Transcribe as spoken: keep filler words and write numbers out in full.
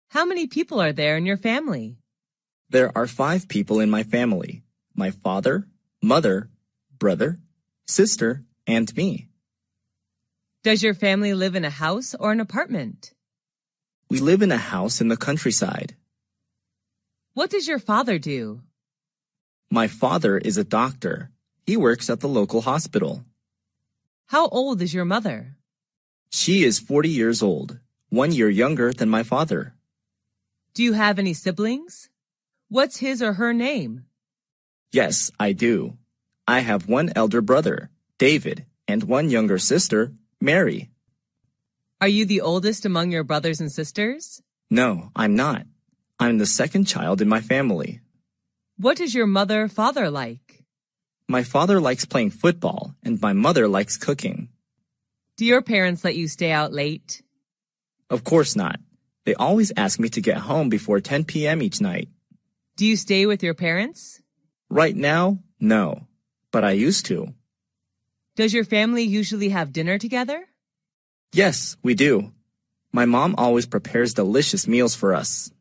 How many people are there in your family? There are five people in my family. My father, mother, brother, sister, and me. Does your family live in a house or an apartment? We live in a house in the countryside. What does your father do? My father is a doctor. He works at the local hospital. How old is your mother? She is forty years old, one year younger than my father. Do you have any siblings? What's his or her name? Yes, I do. I have one elder brother, David, and one younger sister, Mary. Are you the oldest among your brothers and sisters? No, I'm not. I'm the second child in my family. What is your mother-father like? My father likes playing football, and my mother likes cooking. Do your parents let you stay out late? Of course not. They always ask me to get home before ten p m each night. Do you stay with your parents? Right now, no, but I used to. Does your family usually have dinner together? Yes, we do. My mom always prepares delicious meals for us.